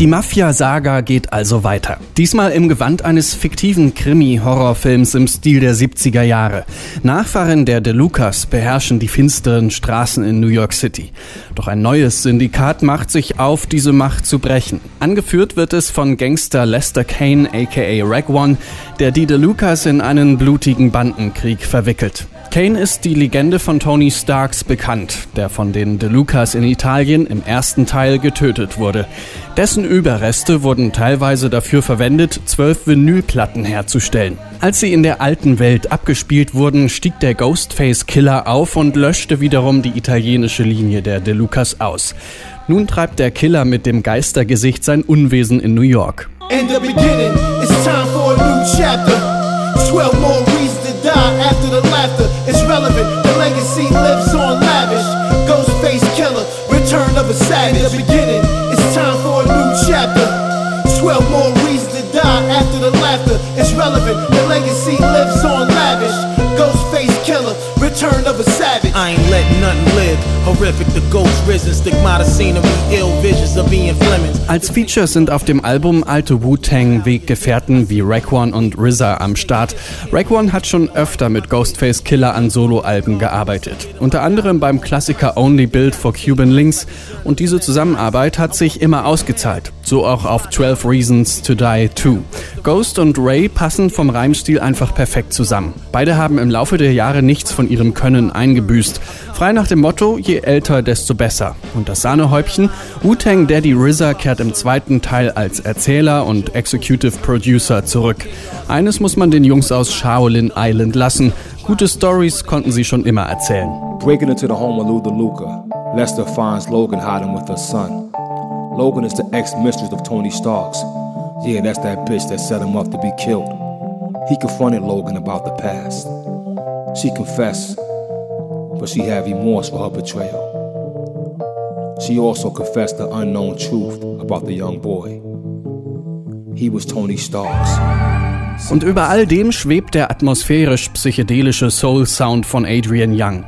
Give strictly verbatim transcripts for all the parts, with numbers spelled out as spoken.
Die Mafia-Saga geht also weiter. Diesmal im Gewand eines fiktiven Krimi-Horrorfilms im Stil der siebziger Jahre. Nachfahren der DeLucas beherrschen die finsteren Straßen in New York City. Doch ein neues Syndikat macht sich auf, diese Macht zu brechen. Angeführt wird es von Gangster Lester Kane aka Raekwon, der die DeLucas in einen blutigen Bandenkrieg verwickelt. Kane ist die Legende von Tony Starks bekannt, der von den DeLucas in Italien im ersten Teil getötet wurde. Dessen Überreste wurden teilweise dafür verwendet, zwölf Vinylplatten herzustellen. Als sie in der alten Welt abgespielt wurden, stieg der Ghostface-Killer auf und löschte wiederum die italienische Linie der DeLucas aus. Nun treibt der Killer mit dem Geistergesicht sein Unwesen in New York. In the beginning, it's time for a new chapter. twelve more reasons to die after the laughter. It's relevant, the legacy lives on lavish. Ghostface killer, return of a savage. In the beginning, it's time for a new chapter. twelve more reasons to die after the laughter. It's relevant, the legacy lives on lavish. Ghostface killer, return of a savage. I ain't letting nothing live. Horrific, the ghost risen, stigmata scenery, ill visions of being Flemings. Als Features sind auf dem Album alte Wu-Tang-Weggefährten wie Raekwon und R Z A am Start. Raekwon hat schon öfter mit Ghostface Killer an Soloalben gearbeitet. Unter anderem beim Klassiker Only Built for Cuban Links. Und diese Zusammenarbeit hat sich immer ausgezahlt. So auch auf twelve Reasons to Die two. Ghost und Ray passen vom Reimstil einfach perfekt zusammen. Beide haben im Laufe der Jahre nichts von ihrem Können eingebüßt. Frei nach dem Motto, je älter, desto besser. Und das Sahnehäubchen, Wu-Tang Daddy R Z A kehrt im zweiten Teil als Erzähler und Executive Producer zurück. Eines muss man den Jungs aus Shaolin Island lassen. Gute Stories konnten sie schon immer erzählen. Breaking into the home of Lou DeLuca, Lester finds Logan hiding with her son. Logan is the ex-mistress of Tony Starks. Yeah, that's that bitch that set him up to be killed. He confronted Logan about the past. She confessed, but she had remorse for her betrayal. She also confessed the unknown truth about the young boy. He was Tony Starks. Und über all dem schwebt der atmosphärisch-psychedelische Soul-Sound von Adrian Younge.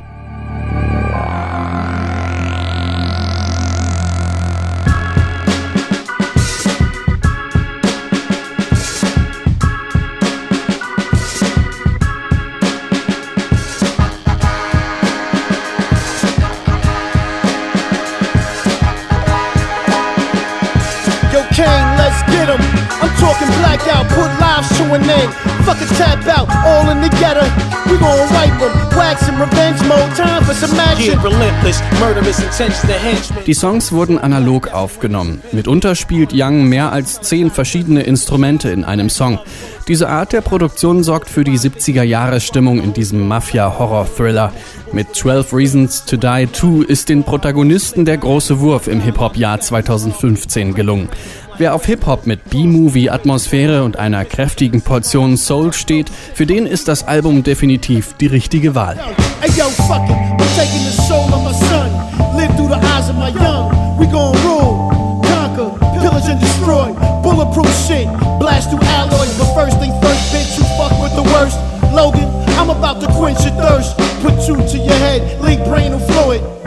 Kane, let's get him. I'm talking blackout, put lives to an end. Fuck a tap out, all in together. We gon' wipe them, wax in revenge mode, time for some action. Yeah, relentless, murderous intentions, the henchmen. Die Songs wurden analog aufgenommen. Mitunter spielt Young mehr als zehn verschiedene Instrumente in einem Song. Diese Art der Produktion sorgt für die siebziger-Jahre-Stimmung in diesem Mafia-Horror-Thriller. Mit twelve Reasons to Die two ist den Protagonisten der große Wurf im Hip-Hop-Jahr zweitausendfünfzehn gelungen. Wer auf Hip-Hop mit B-Movie-Atmosphäre und einer kräftigen Portion Soul steht, für den ist das Album definitiv die richtige Wahl. Hey yo, fuck it, we're taking the soul of my son. Live through the eyes of my young. We gon' rule, conquer, pillage and destroy. Bulletproof shit, blast through alloys. But first thing first, bitch, you fuck with the worst. Logan, I'm about to quench your thirst. Put you to your head, link brain and fluid.